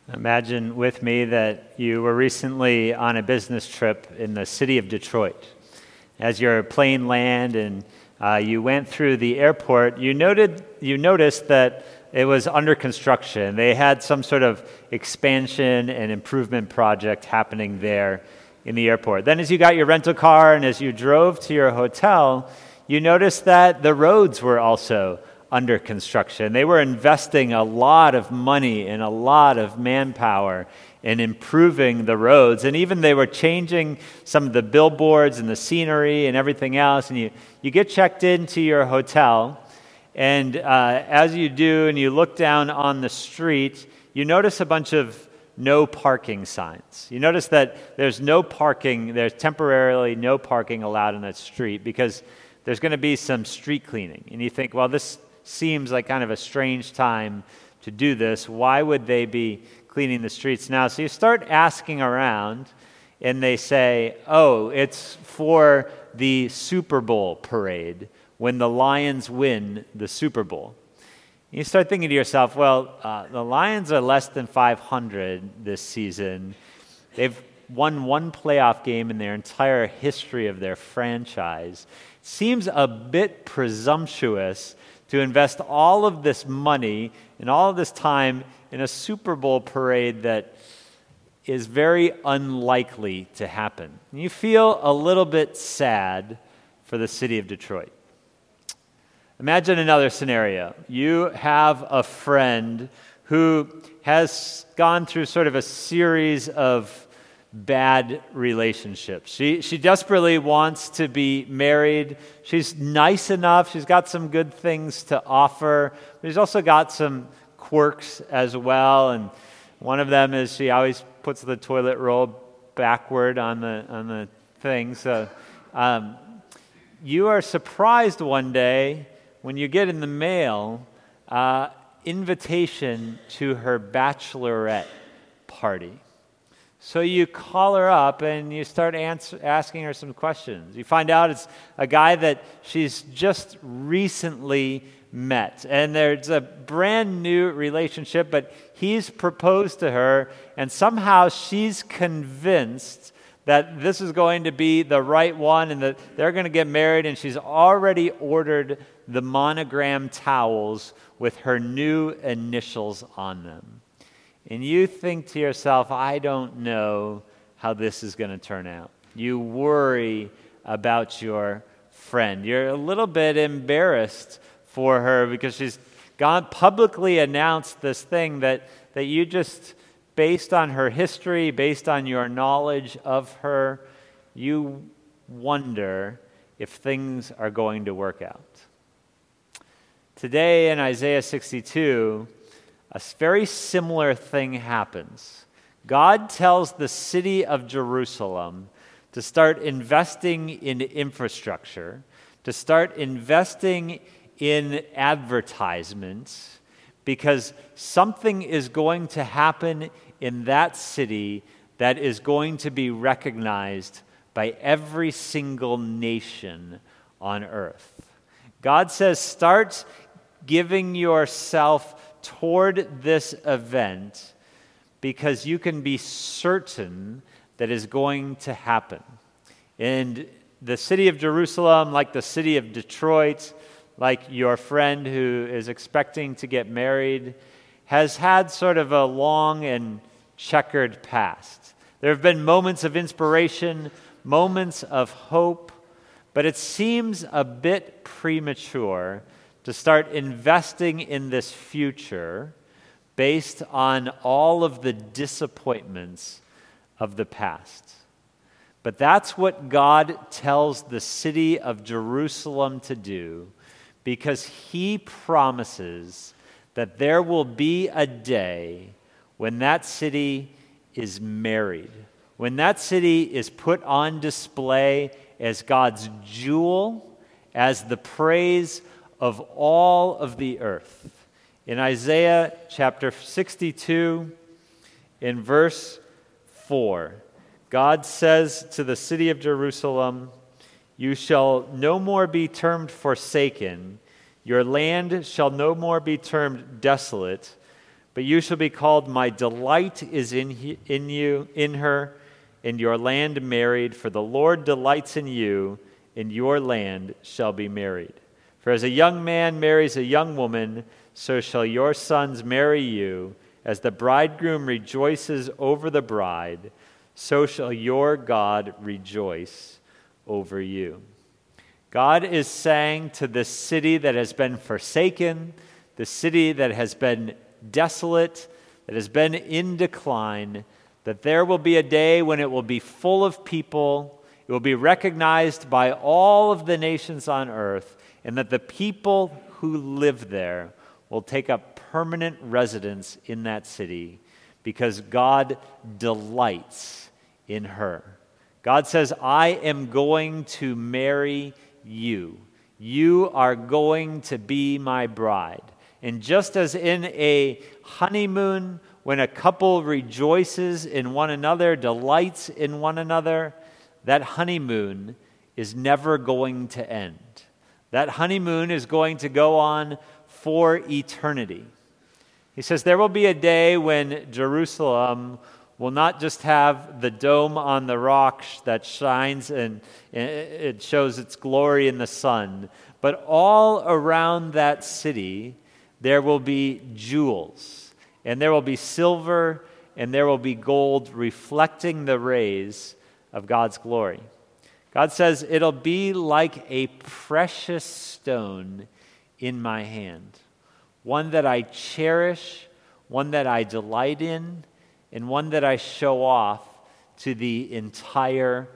Imagine with me that you were recently on a business trip in the city of Detroit. As your plane landed and you went through the airport, you noticed that it was under construction. They had some sort of expansion and improvement project happening there in the airport. Then as you got your rental car and as you drove to your hotel, you noticed that the roads were also under construction. They were investing a lot of money and a lot of manpower in improving the roads. And even they were changing some of the billboards and the scenery and everything else. And you get checked into your hotel. And as you do and you look down on the street, you notice a bunch of no parking signs. You notice that there's temporarily no parking allowed on that street because there's going to be some street cleaning. And you think, well, this seems like kind of a strange time to do this. Why would they be cleaning the streets now? So you start asking around, and they say, oh, it's for the Super Bowl parade when the Lions win the Super Bowl. And you start thinking to yourself, well, the Lions are less than 500 this season. They've won one playoff game in their entire history of their franchise. It seems a bit presumptuous to invest all of this money and all of this time in a Super Bowl parade that is very unlikely to happen. And you feel a little bit sad for the city of Detroit. Imagine another scenario. You have a friend who has gone through sort of a series of bad relationships. She desperately wants to be married. She's nice enough. She's got some good things to offer. But she's also got some quirks as well. And one of them is she always puts the toilet roll backward on the thing. So you are surprised one day when you get in the mail invitation to her bachelorette party. So you call her up and you start asking her some questions. You find out it's a guy that she's just recently met. And there's a brand new relationship, but he's proposed to her, and somehow she's convinced that this is going to be the right one and that they're going to get married, and she's already ordered the monogram towels with her new initials on them. And you think to yourself, I don't know how this is going to turn out. You worry about your friend. You're a little bit embarrassed for her because she's publicly announced this thing that you just, based on her history, based on your knowledge of her, you wonder if things are going to work out. Today in Isaiah 62, a very similar thing happens. God tells the city of Jerusalem to start investing in infrastructure, to start investing in advertisements, because something is going to happen in that city that is going to be recognized by every single nation on earth. God says, start giving yourself toward this event because you can be certain that is going to happen. And the city of Jerusalem, like the city of Detroit, like your friend who is expecting to get married, has had sort of a long and checkered past. There have been moments of inspiration, moments of hope, but it seems a bit premature to start investing in this future based on all of the disappointments of the past. But that's what God tells the city of Jerusalem to do, because he promises that there will be a day when that city is married, when that city is put on display as God's jewel, as the praise of all of the earth. In Isaiah chapter 62, in verse 4, God says to the city of Jerusalem, "You shall no more be termed forsaken, your land shall no more be termed desolate, But you shall be called, my delight is in you, in her, and your land married, for the Lord delights in you, and your land shall be married. For as a young man marries a young woman, so shall your sons marry you. As the bridegroom rejoices over the bride, so shall your God rejoice over you. God is saying to this city that has been forsaken, the city that has been desolate, that has been in decline, that there will be a day when it will be full of people, it will be recognized by all of the nations on earth, and that the people who live there will take up permanent residence in that city because God delights in her. God says, I am going to marry you. You are going to be my bride. And just as in a honeymoon, when a couple rejoices in one another, delights in one another, that honeymoon is never going to end. That honeymoon is going to go on for eternity. He says there will be a day when Jerusalem will not just have the dome on the rock that shines and it shows its glory in the sun, but all around that city there will be jewels, and there will be silver, and there will be gold reflecting the rays of God's glory. God says it'll be like a precious stone in my hand, one that I cherish, one that I delight in, and one that I show off to the entire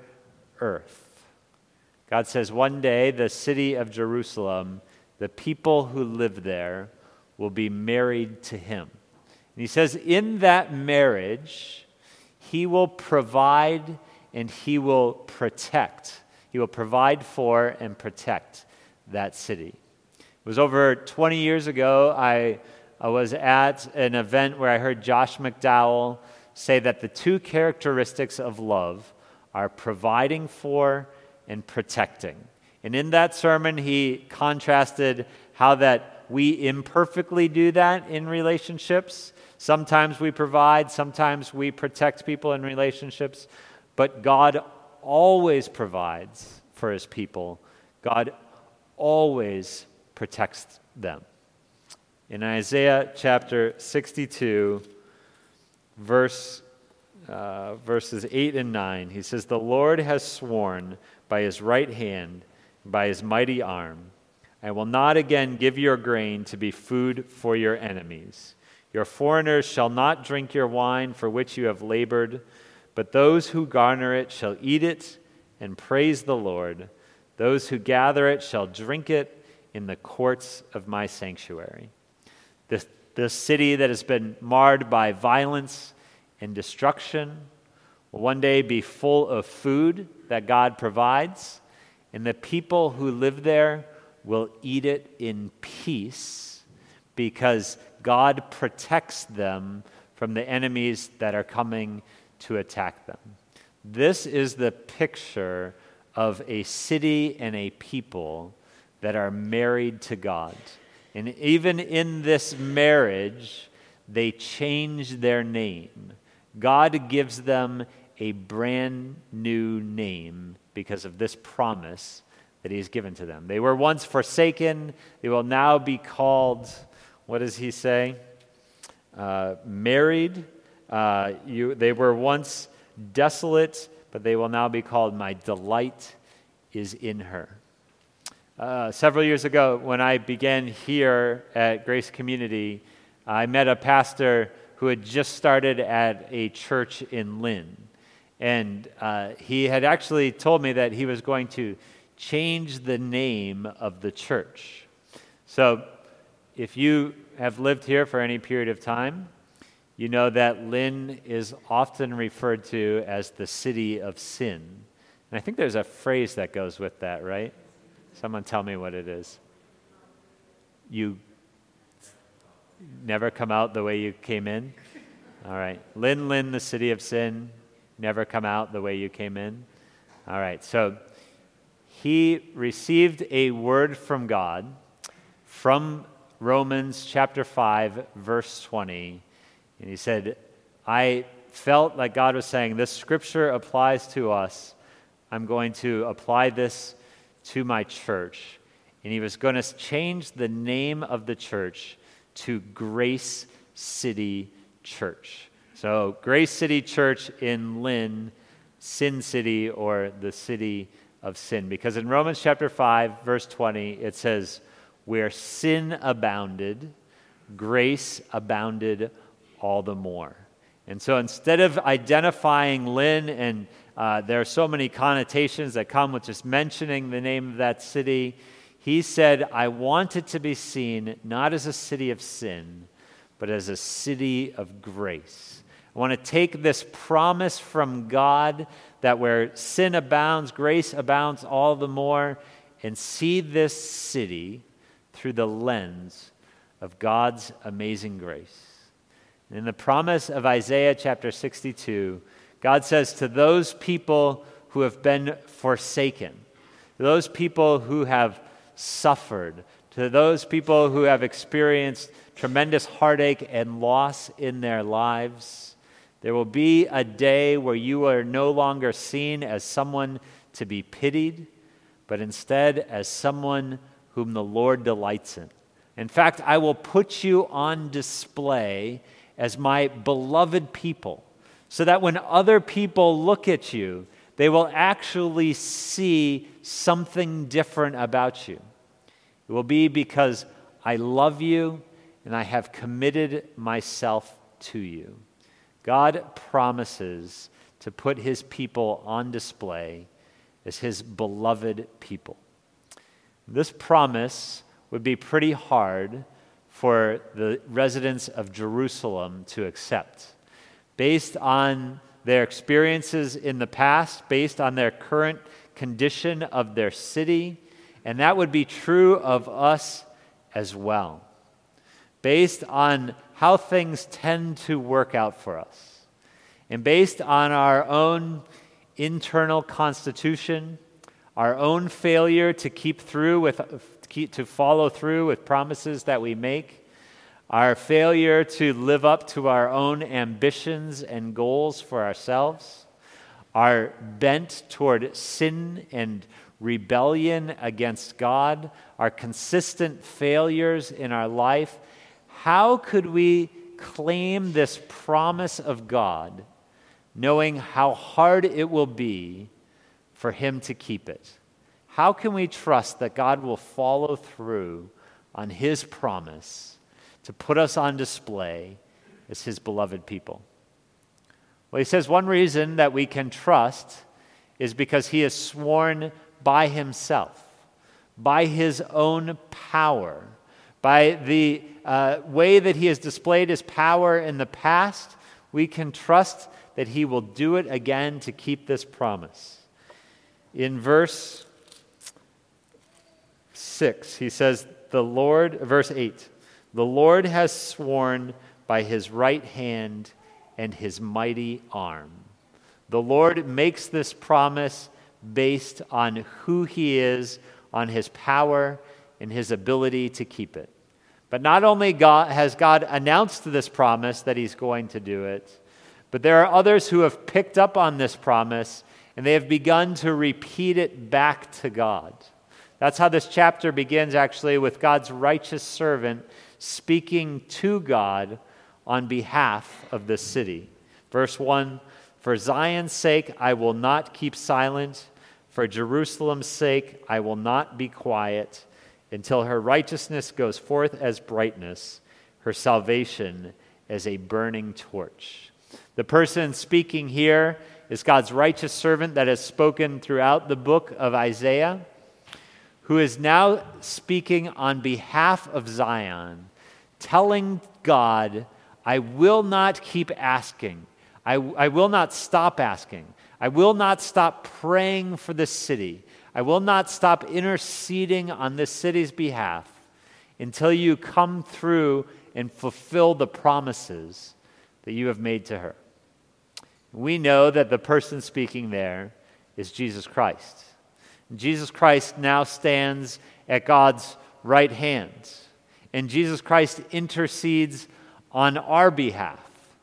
earth. God says one day the city of Jerusalem, the people who live there, will be married to him. And he says in that marriage, he will provide and he will protect. He will provide for and protect that city. It was over 20 years ago, I was at an event where I heard Josh McDowell say that the two characteristics of love are providing for and protecting. And in that sermon, he contrasted how that we imperfectly do that in relationships. Sometimes we provide, sometimes we protect people in relationships, but God always provides for his people. God always protects them. In Isaiah chapter 62, verses 8 and 9, he says, "The Lord has sworn by his right hand, by his mighty arm, I will not again give your grain to be food for your enemies. Your foreigners shall not drink your wine for which you have labored, but those who garner it shall eat it and praise the Lord. Those who gather it shall drink it in the courts of my sanctuary." This city that has been marred by violence and destruction will one day be full of food that God provides, and the people who live there will eat it in peace because God protects them from the enemies that are coming to attack them. This is the picture of a city and a people that are married to God. And even in this marriage, they change their name. God gives them a brand new name because of this promise that he's given to them. They were once forsaken. They will now be called, what does he say? Married. They were once desolate, but they will now be called, my delight is in her. Several years ago, when I began here at Grace Community, I met a pastor who had just started at a church in Lynn. And he had actually told me that he was going to change the name of the church. So if you have lived here for any period of time, you know that Lynn is often referred to as the city of sin. And I think there's a phrase that goes with that, right? Someone tell me what it is. You never come out the way you came in? All right. Lynn, the city of sin, never come out the way you came in? All right. So he received a word from God from Romans chapter 5, verse 20, And he said, I felt like God was saying, this scripture applies to us. I'm going to apply this to my church. And he was going to change the name of the church to Grace City Church. So Grace City Church in Lynn, Sin City, or the city of sin. Because in Romans chapter 5, verse 20, it says, where sin abounded, grace abounded all the more. And so instead of identifying Lynn, and there are so many connotations that come with just mentioning the name of that city, he said, I want it to be seen not as a city of sin, but as a city of grace. I want to take this promise from God that where sin abounds, grace abounds all the more, and see this city through the lens of God's amazing grace. In the promise of Isaiah chapter 62, God says to those people who have been forsaken, to those people who have suffered, to those people who have experienced tremendous heartache and loss in their lives, there will be a day where you are no longer seen as someone to be pitied, but instead as someone whom the Lord delights in. In fact, I will put you on display as my beloved people, so that when other people look at you, they will actually see something different about you. It will be because I love you and I have committed myself to you. God promises to put his people on display as his beloved people. This promise would be pretty hard for the residents of Jerusalem to accept, based on their experiences in the past, based on their current condition of their city, and that would be true of us as well, based on how things tend to work out for us, and based on our own internal constitution, our own failure to to follow through with promises that we make, our failure to live up to our own ambitions and goals for ourselves, our bent toward sin and rebellion against God, our consistent failures in our life. How could we claim this promise of God, knowing how hard it will be for him to keep it? How can we trust that God will follow through on his promise to put us on display as his beloved people? Well, he says one reason that we can trust is because he has sworn by himself, by his own power, by the way that he has displayed his power in the past. We can trust that he will do it again to keep this promise. In verse 6, he says, verse 8, the Lord has sworn by his right hand and his mighty arm. The Lord makes this promise based on who he is, on his power, and his ability to keep it. But not only has God announced this promise that he's going to do it, but there are others who have picked up on this promise and they have begun to repeat it back to God. That's how this chapter begins, actually, with God's righteous servant speaking to God on behalf of this city. Verse 1, for Zion's sake I will not keep silent, for Jerusalem's sake I will not be quiet, until her righteousness goes forth as brightness, her salvation as a burning torch. The person speaking here is God's righteous servant that has spoken throughout the book of Isaiah, who is now speaking on behalf of Zion, telling God, I will not keep asking. I will not stop asking. I will not stop praying for this city. I will not stop interceding on this city's behalf until you come through and fulfill the promises that you have made to her. We know that the person speaking there is Jesus Christ. Jesus Christ now stands at God's right hand, and Jesus Christ intercedes on our behalf.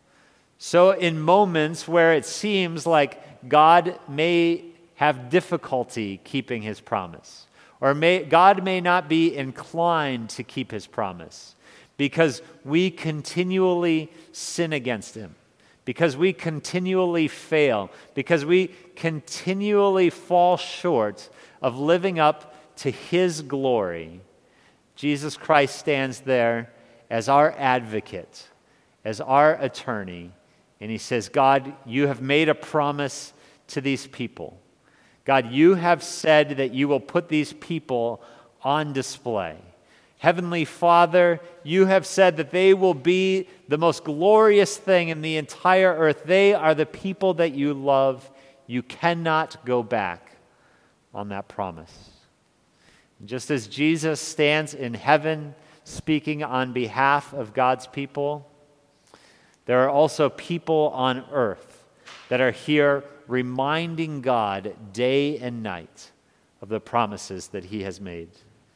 So in moments where it seems like God may have difficulty keeping his promise, or God may not be inclined to keep his promise because we continually sin against him, because we continually fail, because we continually fall short of living up to his glory, Jesus Christ stands there as our advocate, as our attorney, and he says, God, you have made a promise to these people. God, you have said that you will put these people on display. Heavenly Father, you have said that they will be the most glorious thing in the entire earth. They are the people that you love. You cannot go back on that promise. Just as Jesus stands in heaven speaking on behalf of God's people, there are also people on earth that are here reminding God day and night of the promises that he has made.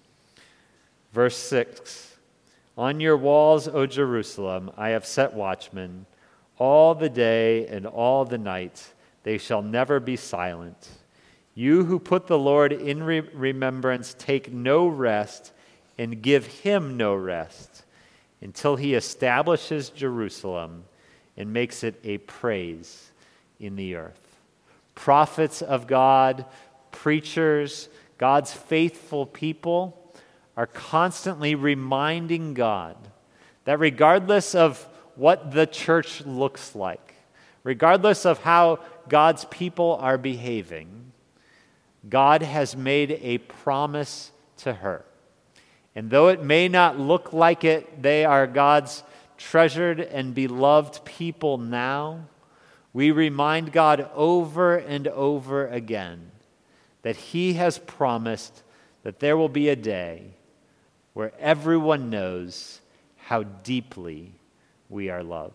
Verse 6, on your walls, O Jerusalem, I have set watchmen. All the day and all the night they shall never be silent. You who put the Lord in remembrance, take no rest and give him no rest until he establishes Jerusalem and makes it a praise in the earth. Prophets of God, preachers, God's faithful people are constantly reminding God that regardless of what the church looks like, regardless of how God's people are behaving, God has made a promise to her. And though it may not look like it, they are God's treasured and beloved people now, we remind God over and over again that he has promised that there will be a day where everyone knows how deeply we are loved.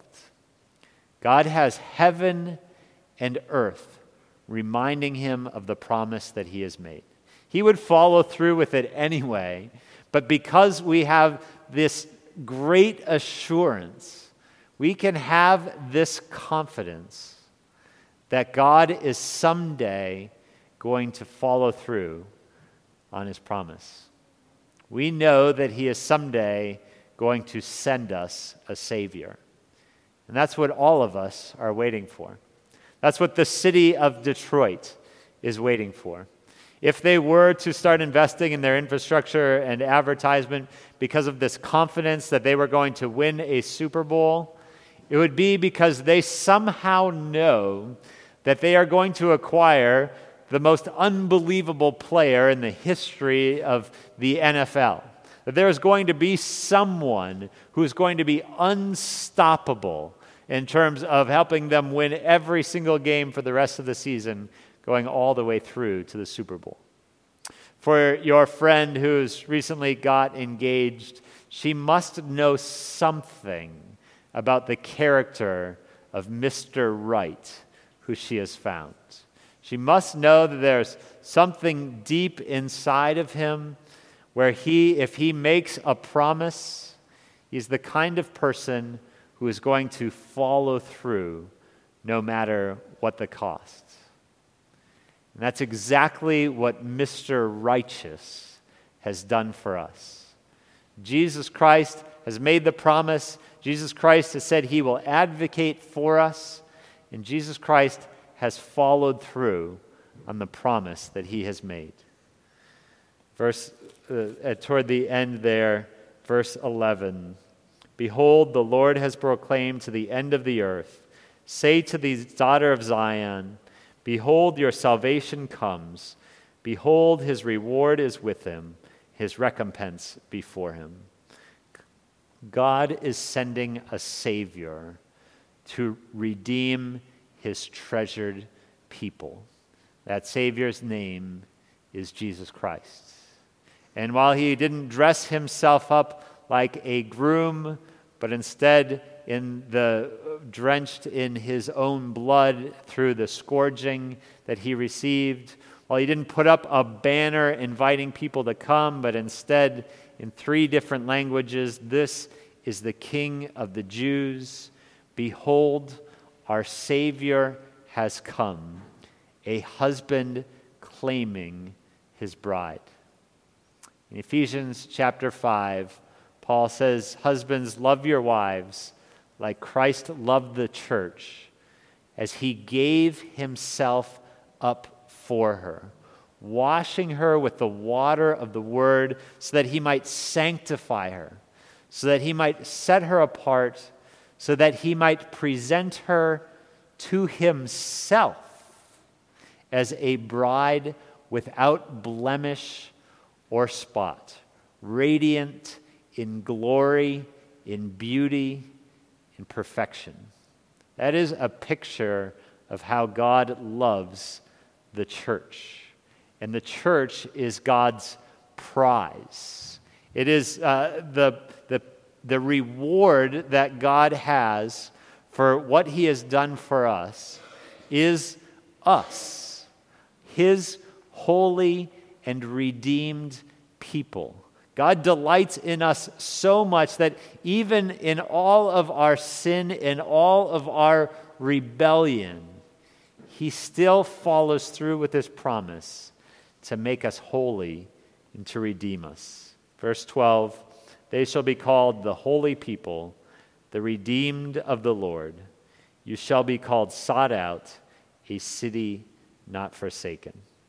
God has heaven and earth reminding him of the promise that he has made. He would follow through with it anyway, but because we have this great assurance, we can have this confidence that God is someday going to follow through on his promise. We know that he is someday going to send us a Savior. And that's what all of us are waiting for. That's what the city of Detroit is waiting for. If they were to start investing in their infrastructure and advertisement because of this confidence that they were going to win a Super Bowl, it would be because they somehow know that they are going to acquire the most unbelievable player in the history of the NFL. That there is going to be someone who is going to be unstoppable in terms of helping them win every single game for the rest of the season, going all the way through to the Super Bowl. For your friend who's recently got engaged, she must know something about the character of Mr. Right, who she has found. She must know that there's something deep inside of him where if he makes a promise, he's the kind of person who is going to follow through no matter what the cost. And that's exactly what Mr. Righteous has done for us. Jesus Christ has made the promise. Jesus Christ has said he will advocate for us. And Jesus Christ has followed through on the promise that he has made. Toward the end there, verse 11, behold, the Lord has proclaimed to the end of the earth, say to the daughter of Zion, behold, your salvation comes. Behold, his reward is with him, his recompense before him. God is sending a Savior to redeem his treasured people. That Savior's name is Jesus Christ. And while he didn't dress himself up like a groom, but instead drenched in his own blood through the scourging that he received, while he didn't put up a banner inviting people to come, but instead in 3 different languages, this is the King of the Jews. Behold, our Savior has come, a husband claiming his bride. In Ephesians chapter 5, Paul says, "Husbands, love your wives like Christ loved the church, as he gave himself up for her, washing her with the water of the word, so that he might sanctify her, so that he might set her apart, so that he might present her to himself as a bride without blemish or spot, radiant in glory, in beauty, in perfection." That is a picture of how God loves the church. And the church is God's prize. It is the reward that God has for what he has done for us is us, his holy and redeemed people. God delights in us so much that even in all of our sin and all of our rebellion, he still follows through with his promise to make us holy and to redeem us. Verse 12, "They shall be called the holy people, the redeemed of the Lord. You shall be called sought out, a city not forsaken."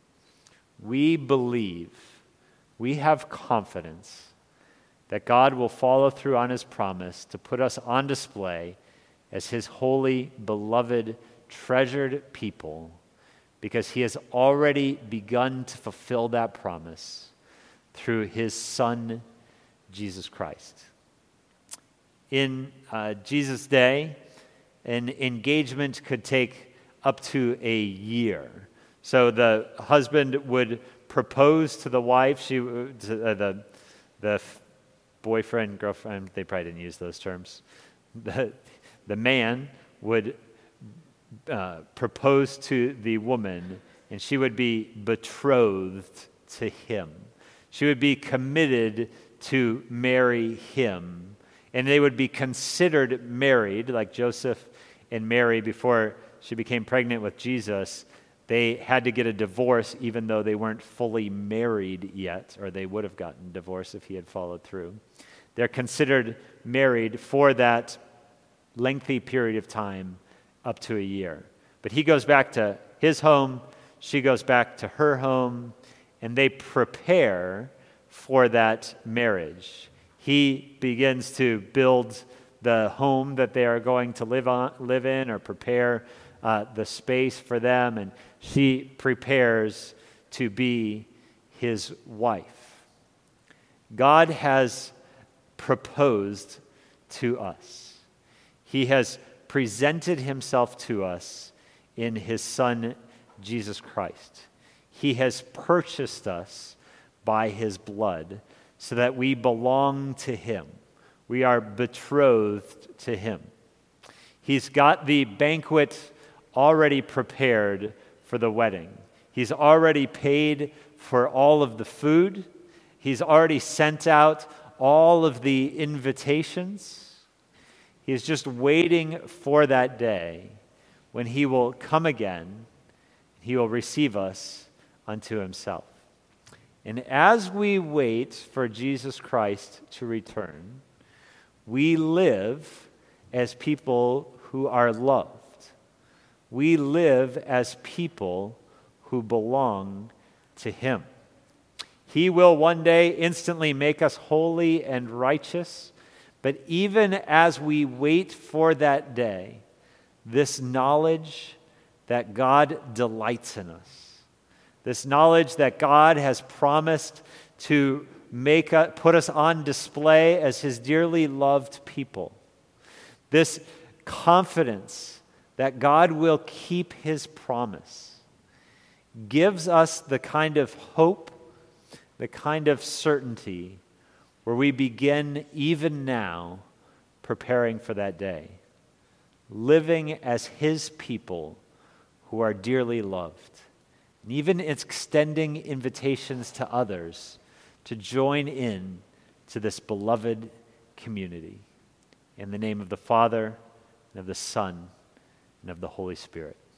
We believe, we have confidence that God will follow through on his promise to put us on display as his holy, beloved, treasured people, because he has already begun to fulfill that promise through his Son, Jesus Christ. In Jesus' day, an engagement could take up to a year. So the husband would propose to the wife, the boyfriend, girlfriend, they probably didn't use those terms. The man would propose to the woman, and she would be betrothed to him. She would be committed to marry him, and they would be considered married, like Joseph and Mary before she became pregnant with Jesus. They had to get a divorce even though they weren't fully married yet, or they would have gotten divorced if he had followed through. They're considered married for that lengthy period of time, up to a year. But he goes back to his home, she goes back to her home, and they prepare for that marriage. He begins to build the home that they are going to live in, or prepare the space for them, and she prepares to be his wife. God has proposed to us. He has presented himself to us in his Son, Jesus Christ. He has purchased us by his blood so that we belong to him. We are betrothed to him. He's got the banquet already prepared for the wedding. He's already paid for all of the food. He's already sent out all of the invitations. He's just waiting for that day when he will come again. He will receive us unto himself. And as we wait for Jesus Christ to return, we live as people who are loved. We live as people who belong to him. He will one day instantly make us holy and righteous, but even as we wait for that day, this knowledge that God delights in us, this knowledge that God has promised to put us on display as his dearly loved people, this confidence that God will keep his promise, gives us the kind of hope, the kind of certainty where we begin even now preparing for that day, living as his people who are dearly loved, and even extending invitations to others to join in to this beloved community. In the name of the Father, and of the Son, and of the Holy Spirit.